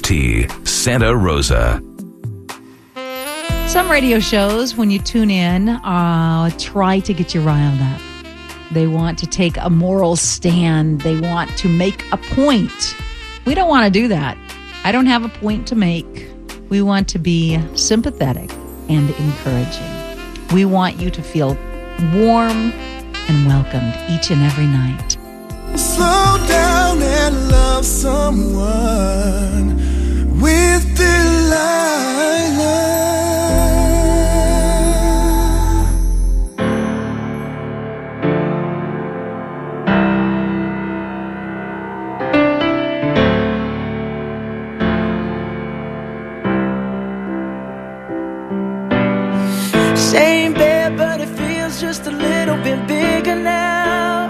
Tea, Santa Rosa. Some radio shows, when you tune in, try to get you riled up. They want to take a moral stand. They want to make a point. We don't want to do that. I don't have a point to make. We want to be sympathetic and encouraging. We want you to feel warm and welcomed each and every night. Slow down and love someone with Delilah. Same bed, but it feels just a little bit bigger now.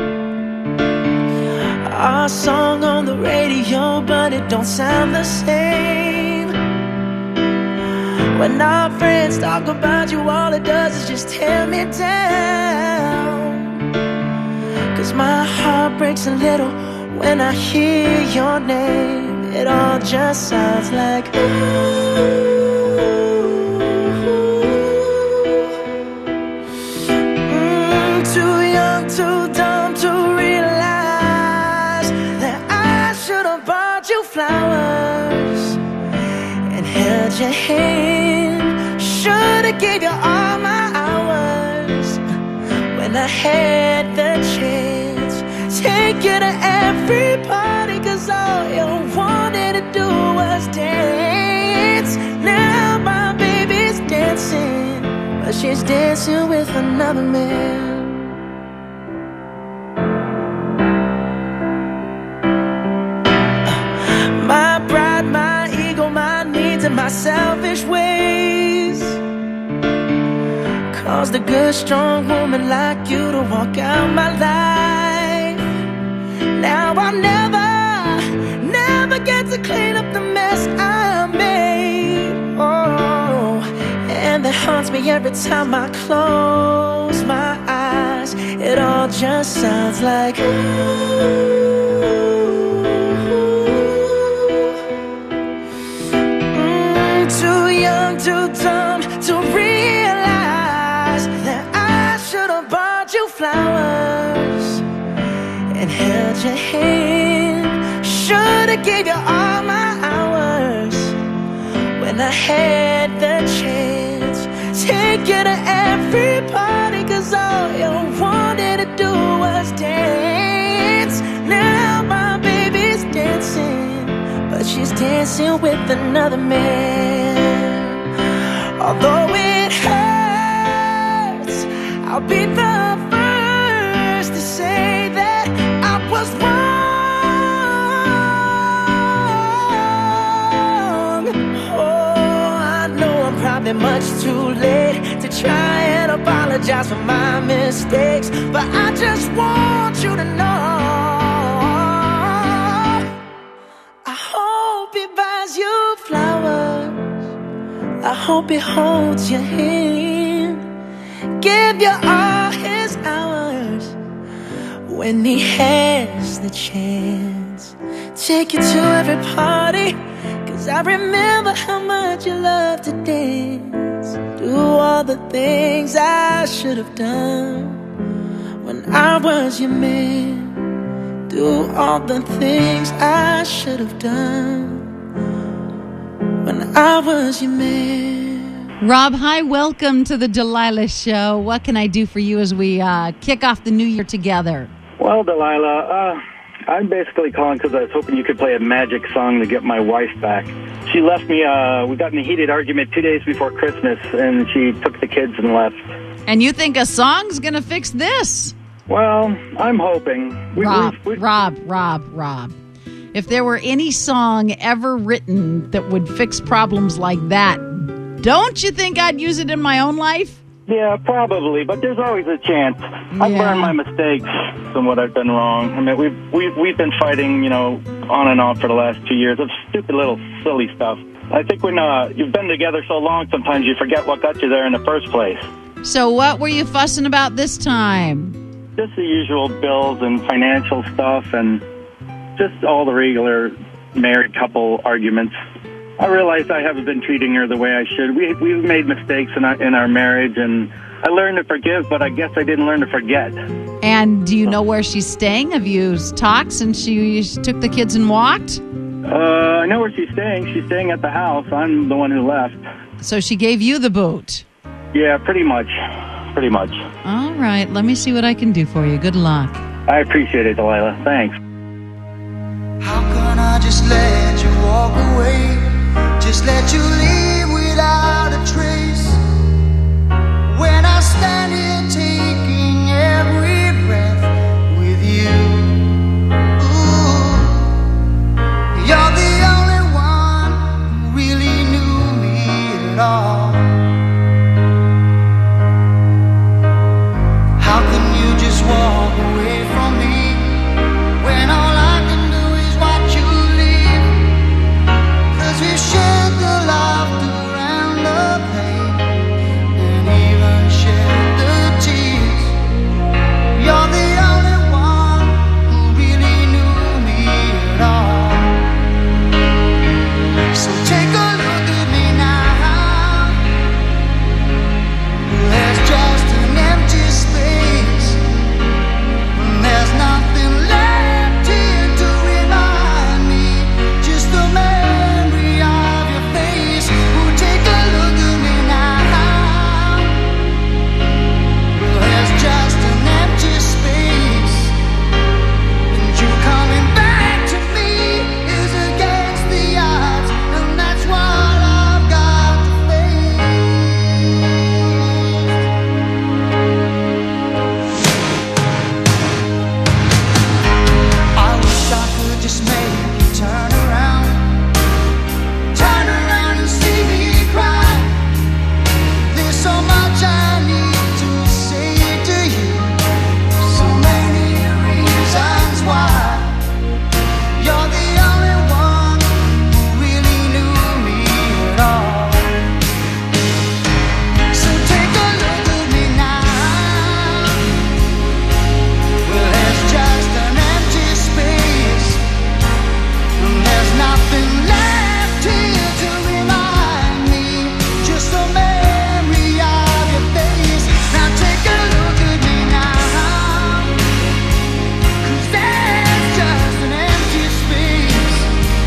Our song on the radio, but it don't sound the same. When our friends talk about you, all it does is just tear me down. 'Cause my heart breaks a little when I hear your name. It all just sounds like ooh. Too dumb to realize that I should have bought you flowers and held your hand. Should have gave you all my hours when I had the chance. Take you to every party, 'cause all you wanted to do was dance. Now my baby's dancing, but she's dancing with another man. And my selfish ways caused a good, strong woman like you to walk out my life. Now I'll never get to clean up the mess I made. Oh, and that haunts me every time I close my eyes. It all just sounds like ooh. Too dumb to realize that I should have bought you flowers and held your hand. Should have gave you all my hours when I had the chance. Take you to every party, 'cause all you wanted to do was dance. Now my baby's dancing, but she's dancing with another man. Although it hurts, I'll be the first to say that I was wrong. Oh, I know I'm probably much too late to try and apologize for my mistakes, but I just want you to know I hope he buys you flowers. I hope he holds your hand, give you all his hours when he has the chance. Take you to every party, 'cause I remember how much you loved to dance. Do all the things I should have done when I was your man. Do all the things I should have done when I was your man. Rob, hi, welcome to the Delilah Show. What can I do for you as we kick off the new year together? Well, Delilah, I'm basically calling because I was hoping you could play a magic song to get my wife back. She left me, we got in a heated argument 2 days before Christmas, and she took the kids and left. And you think a song's going to fix this? Well, I'm hoping. Rob. If there were any song ever written that would fix problems like that, don't you think I'd use it in my own life? Yeah, probably, but there's always a chance. I've learned my mistakes and what I've done wrong. I mean, we've been fighting, on and off for the last 2 years of stupid little silly stuff. I think when you've been together so long, sometimes you forget what got you there in the first place. So what were you fussing about this time? Just the usual bills and financial stuff and just all the regular married couple arguments. I realized I haven't been treating her the way I should. We've made mistakes in our marriage, and I learned to forgive, but I guess I didn't learn to forget. And do you know where she's staying? Have you talked since she took the kids and walked? I know where she's staying. She's staying at the house. I'm the one who left. So she gave you the boot? Yeah, pretty much. Pretty much. All right. Let me see what I can do for you. Good luck. I appreciate it, Delilah. Thanks. How can I just let you walk away? Just let you leave without a trace. When I stand here taking every breath with you. Ooh, you're the only one who really knew me at all. How can you just walk away from me when all I can do is watch you leave? 'Cause we shared the laughter and the pain, and even shared the tears. You're the only one who really knew me at all. So take a look at me now. There's just an empty space. There's nothing left here to remind me. Just the memory of your face. Oh, take a look at me now. There's just an empty space. And you coming back to me is against the odds. And that's what I've got to face. I wish I could just make you turn around and see me cry. There's so much I need to say to you, so many reasons why. You're the only one who really knew me at all. So take a look at me now. Well, there's just an empty space, and there's nothing left here to remind me. Just a memory of your face. Now take a look at me now. 'Cause there's just an empty space.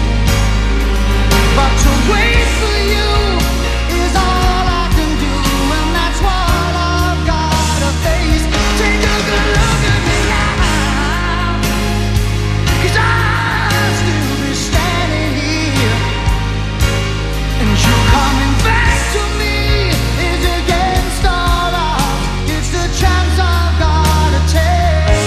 But to wait for you is all I can do, and that's what I've gotta face. Take a good look at me now. 'Cause I'll still be standing here, and you coming back to me is against all odds. It's the chance I've gotta take.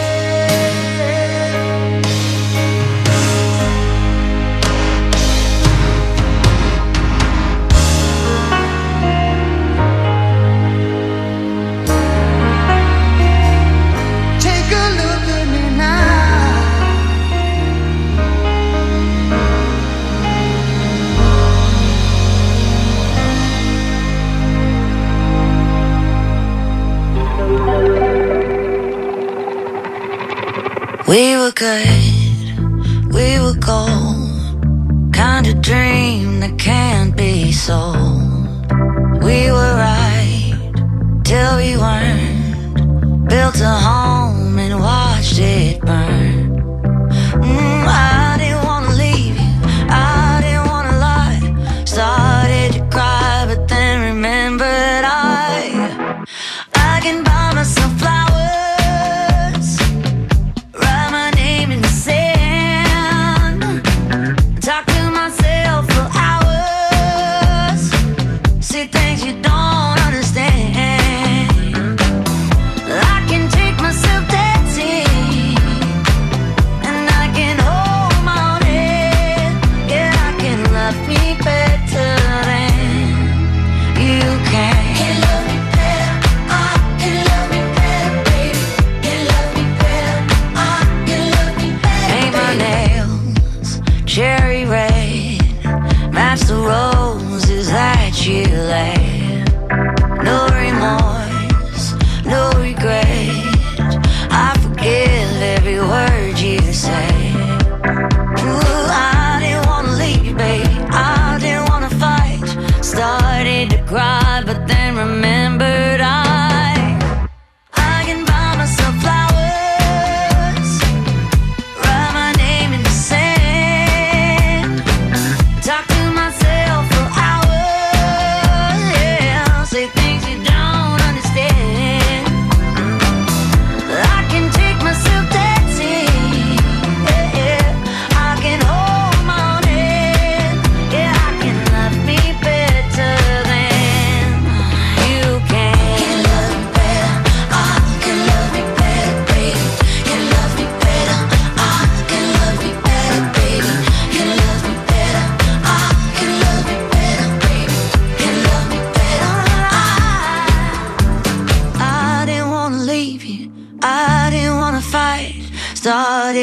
Take a look at me now. We were good, we were gold, kind of dream that can't be sold. We were right till we weren't, built a home and watched it burn. I didn't want to leave you, I didn't want to lie. Started to cry, but then remembered I can buy myself flowers, write my name in the sand, talk to myself for hours, see things you don't understand. I can take myself dancing, and I can hold my own head. Yeah, I can love me better than you can. Can love me better, can love me better, baby. Can love me better, can love me better. Paint my nails cherry red, match the roses that you laid. No remorse, no regret, I forgive every word you say. Ooh, I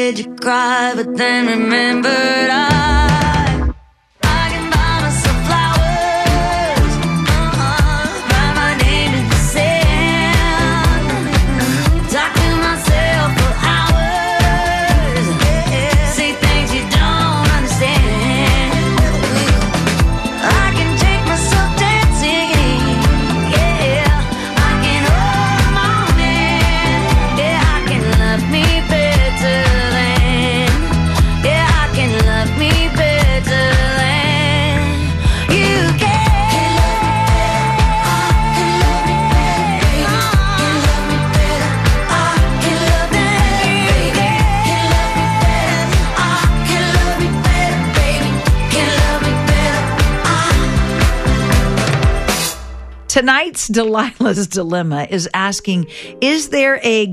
did you cry, but then remembered I can buy myself flowers, write my name in the sand, talk to myself for hours, say things you don't understand. I can take myself dancing, yeah, I can hold my man, yeah, I can love me better than, yeah, I can love me better than you can. Tonight's Delilah's Dilemma is asking, is there a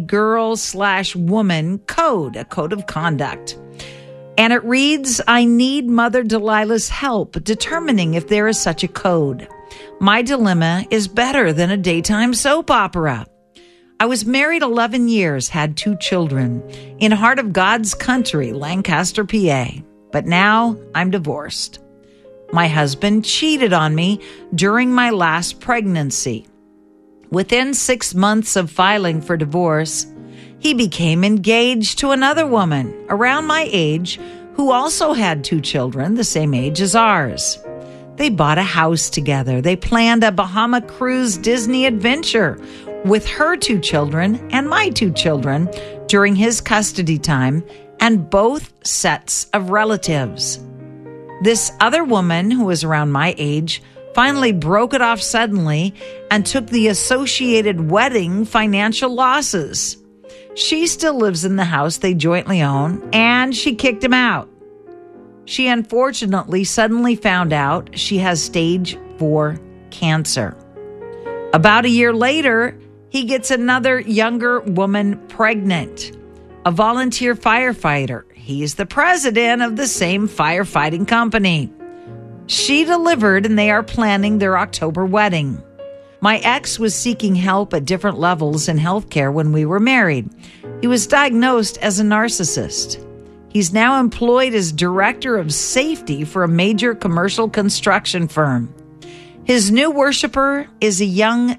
girl/woman code, a code of conduct? And it reads, I need Mother Delilah's help determining if there is such a code. My dilemma is better than a daytime soap opera. I was married 11 years, had 2 children, in heart of God's country, Lancaster, PA. But now I'm divorced. My husband cheated on me during my last pregnancy. Within 6 months of filing for divorce, he became engaged to another woman around my age who also had 2 children the same age as ours. They bought a house together. They planned a Bahama cruise Disney adventure with her 2 children and my 2 children during his custody time and both sets of relatives. This other woman, who was around my age, finally broke it off suddenly and took the associated wedding financial losses. She still lives in the house they jointly own, and she kicked him out. She unfortunately suddenly found out she has stage 4 cancer. About a year later, he gets another younger woman pregnant, a volunteer firefighter. He's the president of the same firefighting company. She delivered, and they are planning their October wedding. My ex was seeking help at different levels in healthcare when we were married. He was diagnosed as a narcissist. He's now employed as director of safety for a major commercial construction firm. His new worshiper is a young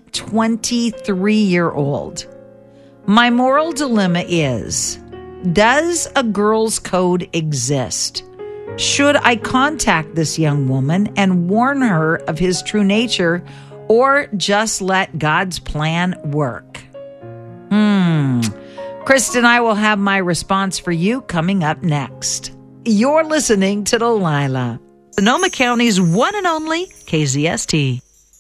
23-year-old. My moral dilemma is, does a girl's code exist? Should I contact this young woman and warn her of his true nature, or just let God's plan work? Krista and I will have my response for you coming up next. You're listening to Delilah, Sonoma County's one and only KZST.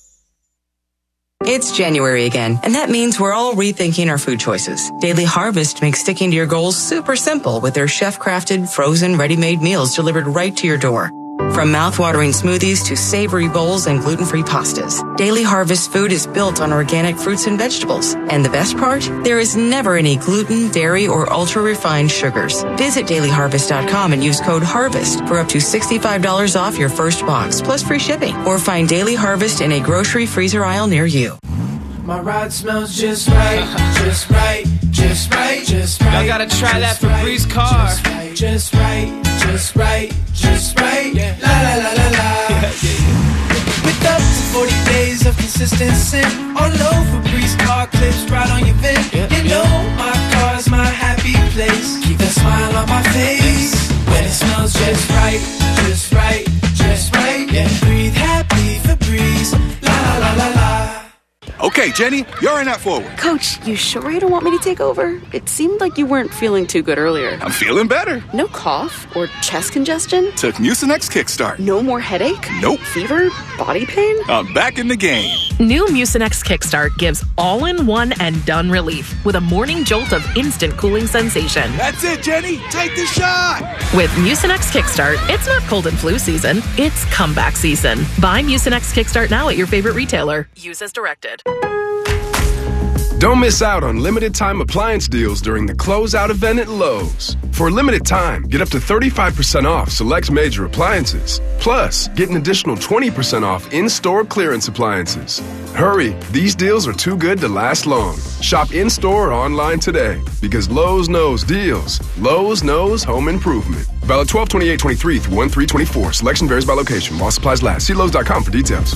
It's January again, and that means we're all rethinking our food choices. Daily Harvest makes sticking to your goals super simple with their chef-crafted, frozen, ready-made meals delivered right to your door. From mouth-watering smoothies to savory bowls and gluten-free pastas, Daily Harvest food is built on organic fruits and vegetables. And the best part? There is never any gluten, dairy, or ultra-refined sugars. Visit dailyharvest.com and use code HARVEST for up to $65 off your first box, plus free shipping. Or find Daily Harvest in a grocery freezer aisle near you. My ride smells just right, just right, just right, just right. Y'all gotta try that Febreze car. Just right, just right, just right. Yeah. La la la la la. With up to 40 days of consistent scent, all over Febreze car clips right on your vent. You know my car's my happy place. Keep that smile on my face when it smells just right, just right, just right. Yeah. Breathe happy Febreze. La la la la la. Okay, Jenny, you're in that forward. Coach, you sure you don't want me to take over? It seemed like you weren't feeling too good earlier. I'm feeling better. No cough or chest congestion? Took Mucinex Kickstart. No more headache? Nope. Fever? Body pain? I'm back in the game. New Mucinex Kickstart gives all-in-one and done relief with a morning jolt of instant cooling sensation. That's it, Jenny. Take the shot. With Mucinex Kickstart, it's not cold and flu season. It's comeback season. Buy Mucinex Kickstart now at your favorite retailer. Use as directed. Don't miss out on limited time appliance deals during the closeout event at Lowe's. For a limited time, get up to 35% off select major appliances. Plus, get an additional 20% off in-store clearance appliances. Hurry, these deals are too good to last long. Shop in-store or online today because Lowe's knows deals. Lowe's knows home improvement. Valid 12/28/23 through 1/3/24. Selection varies by location. While supplies last. See Lowe's.com for details.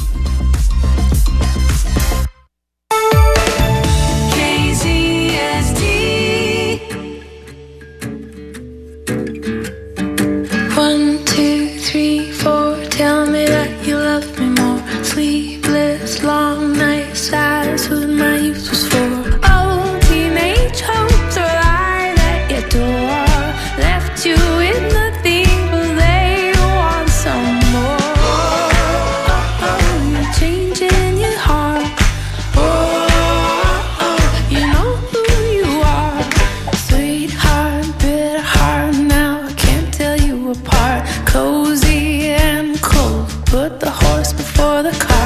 Long nights, that's what my youth was for. Oh, teenage hopes are lying at your door. Left you with nothing, but they want some more. You're changing your heart. You know who you are. Sweetheart, bitter heart, now I can't tell you apart. Cozy and cold, put the horse before the cart.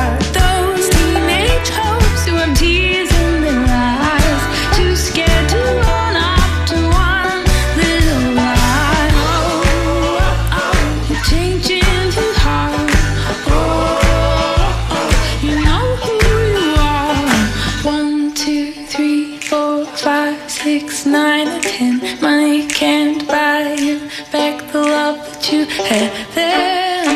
Hopes who have tears in their eyes, too scared to run up to one little lie. You're changing your heart. You know who you are. 1, 2, 3, 4, 5, 6, 9, and 10. Money can't buy you back the love that you had then.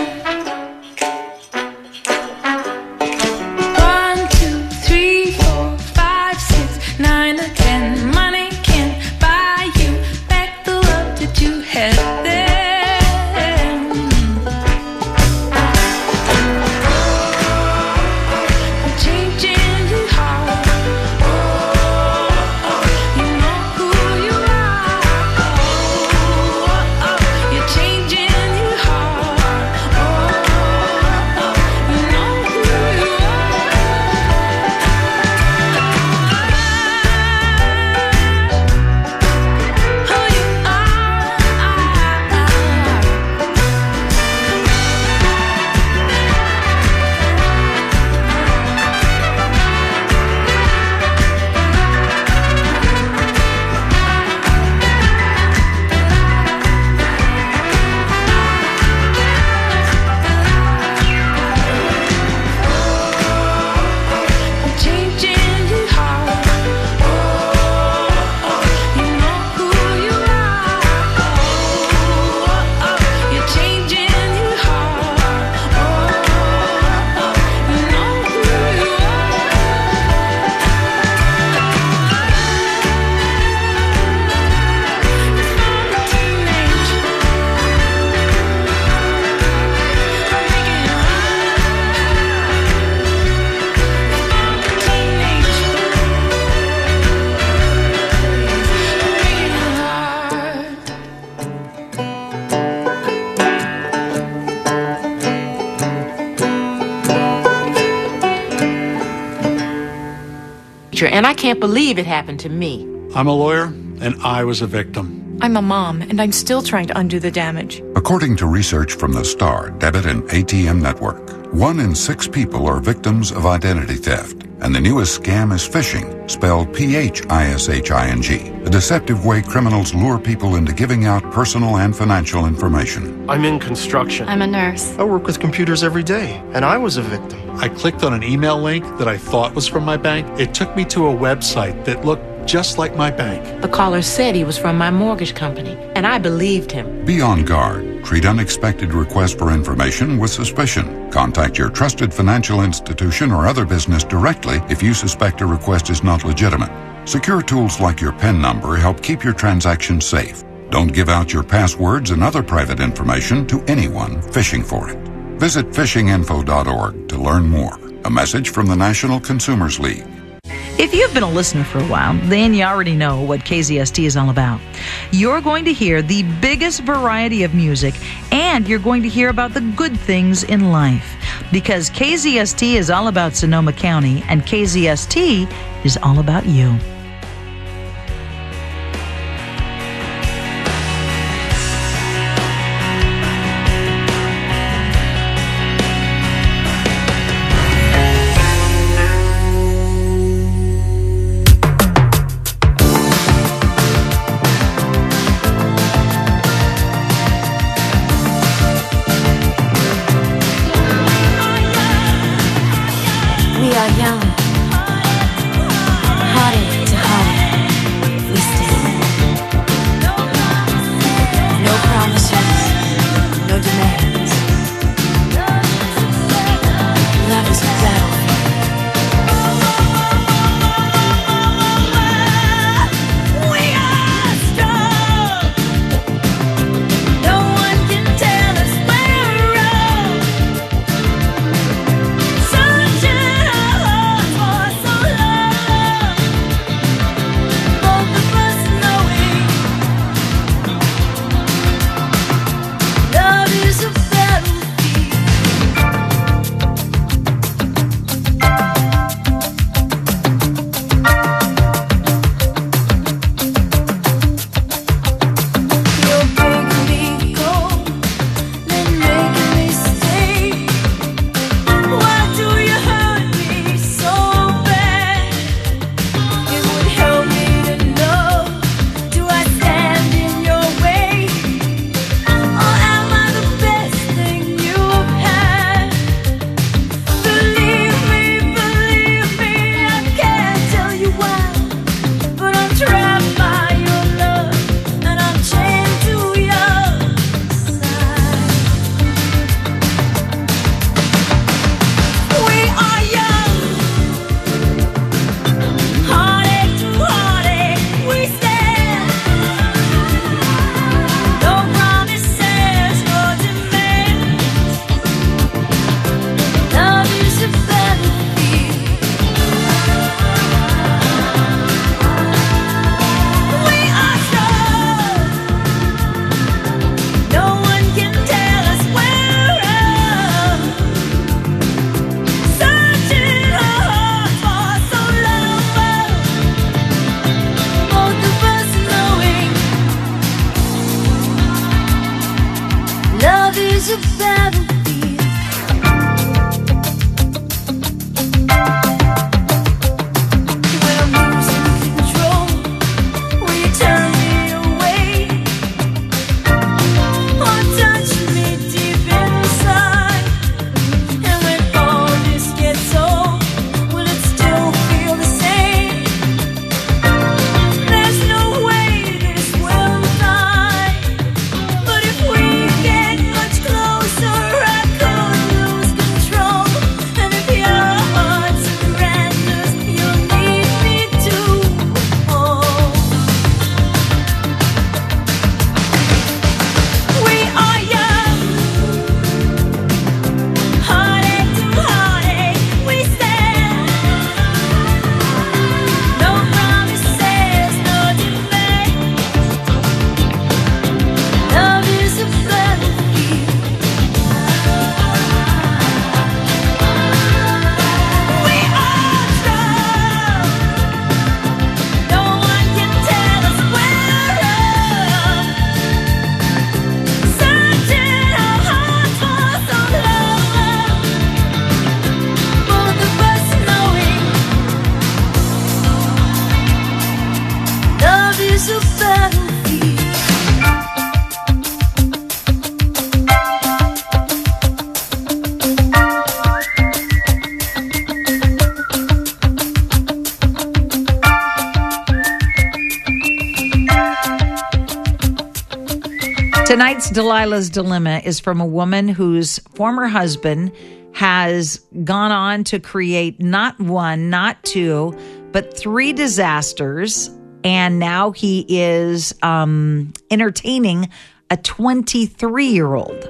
And I can't believe it happened to me. I'm a lawyer, and I was a victim. I'm a mom, and I'm still trying to undo the damage. According to research from the STAR Debit and ATM Network, 1 in 6 people are victims of identity theft. And the newest scam is phishing, spelled P-H-I-S-H-I-N-G, a deceptive way criminals lure people into giving out personal and financial information. I'm in construction. I'm a nurse. I work with computers every day, and I was a victim. I clicked on an email link that I thought was from my bank. It took me to a website that looked just like my bank. The caller said he was from my mortgage company, and I believed him. Be on guard. Treat unexpected requests for information with suspicion. Contact your trusted financial institution or other business directly if you suspect a request is not legitimate. Secure tools like your PIN number help keep your transactions safe. Don't give out your passwords and other private information to anyone fishing for it. Visit fishinginfo.org to learn more. A message from the National Consumers League. If you've been a listener for a while, then you already know what KZST is all about. You're going to hear the biggest variety of music, and you're going to hear about the good things in life. Because KZST is all about Sonoma County, and KZST is all about you. are young. Heartache to heartache, we stand. No promises, no demands. Love is a battlefield. Tonight's Delilah's Dilemma is from a woman whose former husband has gone on to create not one, not two, but 3 disasters. And now he is entertaining a 23-year-old.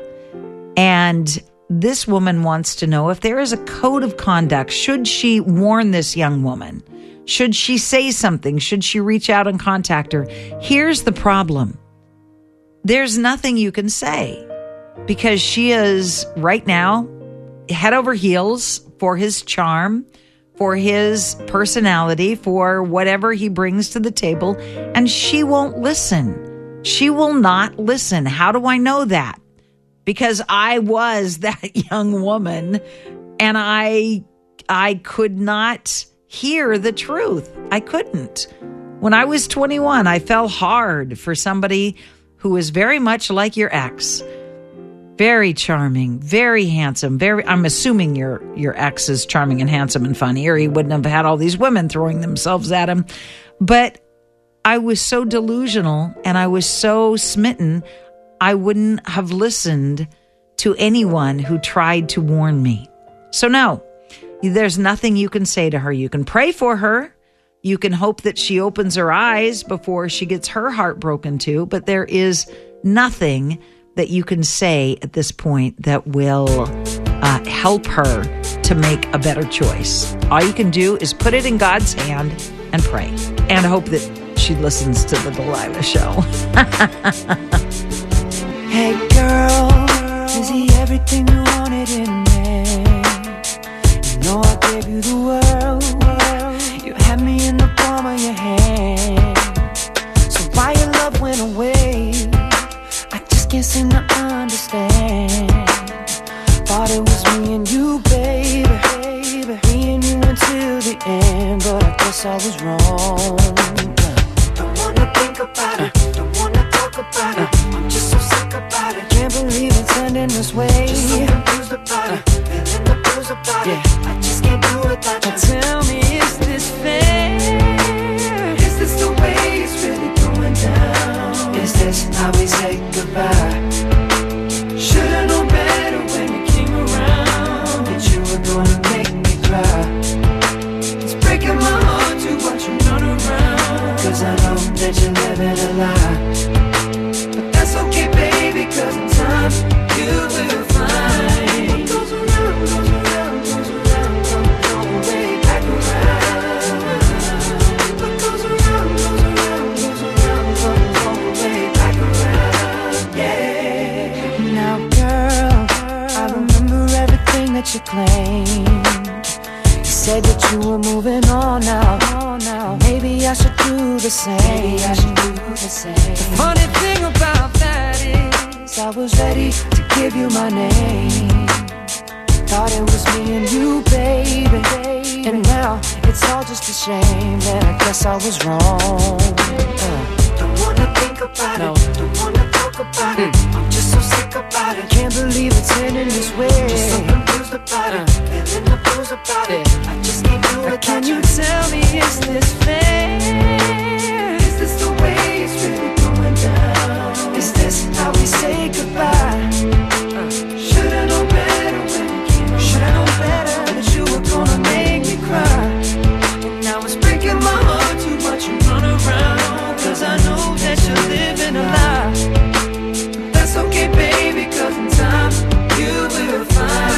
And this woman wants to know if there is a code of conduct. Should she warn this young woman? Should she say something? Should she reach out and contact her? Here's the problem. There's nothing you can say because she is right now head over heels for his charm, for his personality, for whatever he brings to the table, and she won't listen. She will not listen. How do I know that? Because I was that young woman and I could not hear the truth. I couldn't. When I was 21, I fell hard for somebody who was very much like your ex. Very charming, very handsome, I'm assuming your ex is charming and handsome and funny, or he wouldn't have had all these women throwing themselves at him. But I was so delusional and I was so smitten, I wouldn't have listened to anyone who tried to warn me. So no, there's nothing you can say to her. You can pray for her. You can hope that she opens her eyes before she gets her heart broken too. But there is nothing that you can say at this point that will help her to make a better choice. All you can do is put it in God's hand and pray and hope that she listens to the Delilah Show. Hey girl, is he everything you wanted in me? You know I gave you the world. You had me in the palm of your hand. So why your love went away, I just can't seem to understand. Thought it was me and you, baby, me and you until the end, but I guess I was wrong. Don't wanna think about it, don't wanna talk about it. I'm just so sick about it. Can't believe it's ending this way. Just so confused about it, feeling the blues about it. I just can't do it without you. Tell me, is this fair? Is this the way it's really going down? Is this how we say goodbye? Should've known better when you came around, that you were gonna make me cry. It's breaking my heart to watch you run around, cause I know that you're living a lie. But that's okay, baby, cause in time you will find what goes around, goes around, goes around, comes all the way back around. What goes around, goes around, goes around, comes all the way back around. Yeah. Now girl, I remember everything that you claimed. You said that you were moving on now. Maybe I should do the same. The funny thing about that is I was ready to give you my name. Thought it was me and you, baby. And now it's all just a shame, and I guess I was wrong. Don't wanna think about it, don't wanna talk about it. I'm just so sick about it. Can't believe it's ending this way. Just so confused about it, feeling the blues about it. I just can't do it. Can you tell me, is this fair? Is this the way it's really going down? Is this how we say goodbye? Should've known better when you came around. Should've known better that you were gonna make me cry. And now it's breaking my heart to watch you run around, cause I know that you're living a lie. But that's okay, baby, cause in time you will find.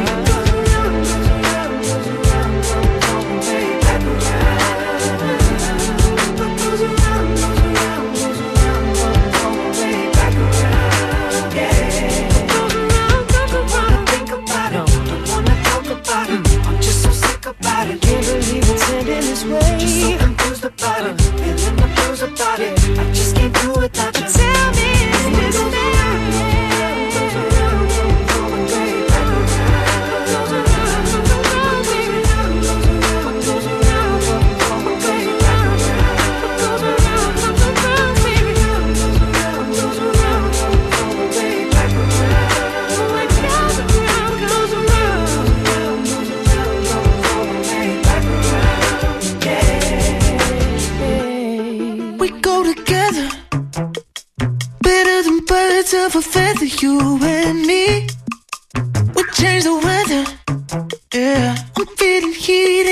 Just so confused about it, feeling the blues about it. I just can't do without you. Tell me, is this fair? Goes around, goes all the way back around. Goes around, goes around, baby. Goes around, goes around, goes all the way back around. Goes around, goes around, baby. Goes around, goes around, goes all the way back around. Goes around, goes around, goes around, goes all the way back around. We go together, better than birds of a feather, you and me. We change the weather, yeah. I'm feeling heat